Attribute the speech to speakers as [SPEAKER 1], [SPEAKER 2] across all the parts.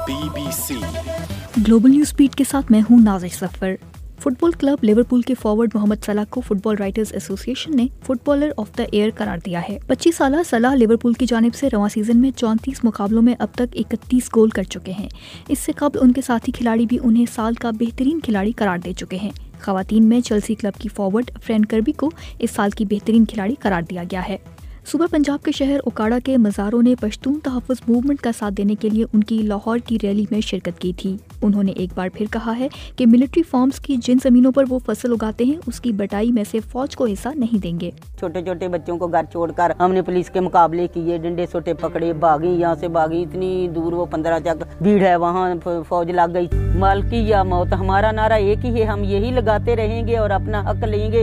[SPEAKER 1] BBC
[SPEAKER 2] global news speed के साथ मैं हूं Nazish Safar. Football club Liverpool के फॉरवर्ड मोहम्मद सलाह को फुटबॉल राइटर्स एसोसिएशन ने फुटबॉलर ऑफ द ईयर करार दिया है। 25 साल सलाह लिवरपूल की जानिब से रवां सीजन में 34 मुकाबलों में अब तक 31 गोल कर चुके हैं। इससे कबल उनके साथी खिलाड़ी भी उन्हें साल का बेहतरीन खिलाड़ी करार दे चुके हैं। खवातीन में चेल्सी क्लब की फॉरवर्ड फ्रेंड कर्बी को इस साल की बेहतरीन खिलाड़ी करार दिया गया है। सूबा पंजाब के शहर ओकाड़ा के मज़ारों ने पश्तून तहफ़्फ़ुज़ मूवमेंट का साथ देने के लिए उनकी लाहौर की रैली में शिरकत की थी। उन्होंने एक बार फिर कहा है कि मिलिट्री फॉर्म्स की जिन ज़मीनों पर वो फसल उगाते हैं उसकी बटाई में से फौज को हिस्सा नहीं देंगे।
[SPEAKER 3] छोटे छोटे बच्चों को घर छोड़कर हमने पुलिस के मुकाबले किए, डंडे सोटे पकड़े, भागी, यहाँ से भागी, इतनी दूर वो 15 तक भीड़ है, वहाँ फौज लग गई। मालकी या मौत, हमारा नारा एक ही है, हम यही लगाते रहेंगे और अपना हक लेंगे।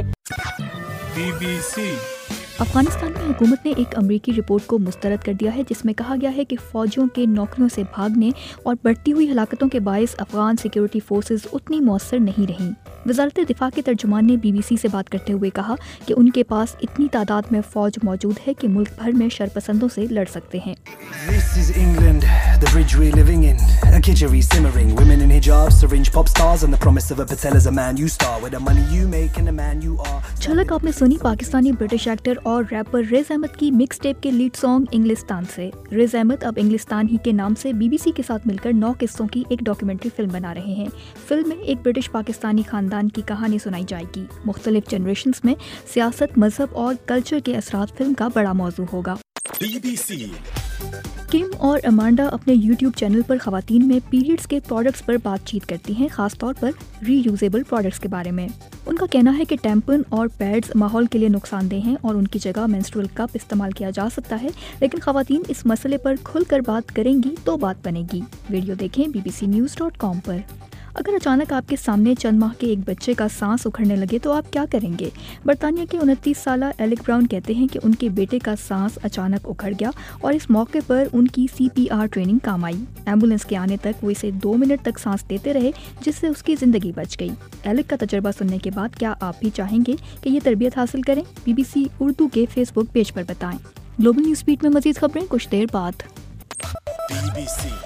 [SPEAKER 1] BBC
[SPEAKER 2] अफगानिस्तान में हुकूमत ने एक अमरीकी रिपोर्ट को मुस्तरद कर दिया है जिसमें कहा गया है कि फौजियों के नौकरियों से भागने और बढ़ती हुई हलाकतों के बायस अफगान सिक्योरिटी फोर्सेस उतनी मौसर नहीं रहीं। वज़ारत दिफा के तर्जुमान ने BBC से बात करते हुए कहा कि उनके पास इतनी तादाद में फौज मौजूद है कि मुल्क भर में शरपसंदों से लड़ सकते हैं।
[SPEAKER 4] This is England, the bridge we're living in. A kitchery simmering, women in hijabs, syringe pop stars, and the promise of a Patel as a man you star. With the money you make and the man you are.
[SPEAKER 2] झलक आपने सुनी Pakistani British actor और rapper Riz Ahmed की mix tape के lead song Inglistan से। रिज अहमद अब इंग्लिस्तान ही के नाम से BBC के साथ मिलकर 9 किस्सों की एक डॉक्यूमेंट्री फिल्म बना रहे हैं। फिल्म में एक ब्रिटिश पाकिस्तानी खानदान की कहानी सुनाई जाएगी। मुख्तलिफ जनरेशंस में सियासत, मजहब और कल्चर के असरात फिल्म का बड़ा मौजू होगा।
[SPEAKER 1] BBC
[SPEAKER 2] किम और अमांडा अपने YouTube चैनल पर खवातीन में पीरियड्स के प्रोडक्ट्स पर बातचीत करती हैं, खास तौर पर रीयूजेबल प्रोडक्ट्स के बारे में। उनका कहना है कि टैम्पन और पैड्स माहौल के लिए नुकसानदेह हैं और उनकी जगह मेंस्ट्रुअल कप इस्तेमाल किया जा सकता है, लेकिन खवातीन इस मसले पर खुलकर बात करेंगी तो बात बनेगी। वीडियो देखें bbcnews.com पर। अगर अचानक आपके सामने चंद माह के एक बच्चे का सांस उखड़ने लगे तो आप क्या करेंगे? बरतानिया के 29 साल एलेक ब्राउन कहते हैं कि उनके बेटे का सांस अचानक उखड़ गया और इस मौके पर उनकी CPR ट्रेनिंग काम आई। एम्बुलेंस के आने तक वो इसे 2 मिनट तक सांस देते रहे, जिससे उसकी ज़िंदगी बच गई। एलेक का तजर्बा सुनने के बाद क्या आप भी चाहेंगे कि ये तरबियत हासिल करें? BBC उर्दू के Facebook पेज पर बताएं। ग्लोबल न्यूज़ स्पीड में मज़ीद खबरें कुछ देर बाद।
[SPEAKER 1] BBC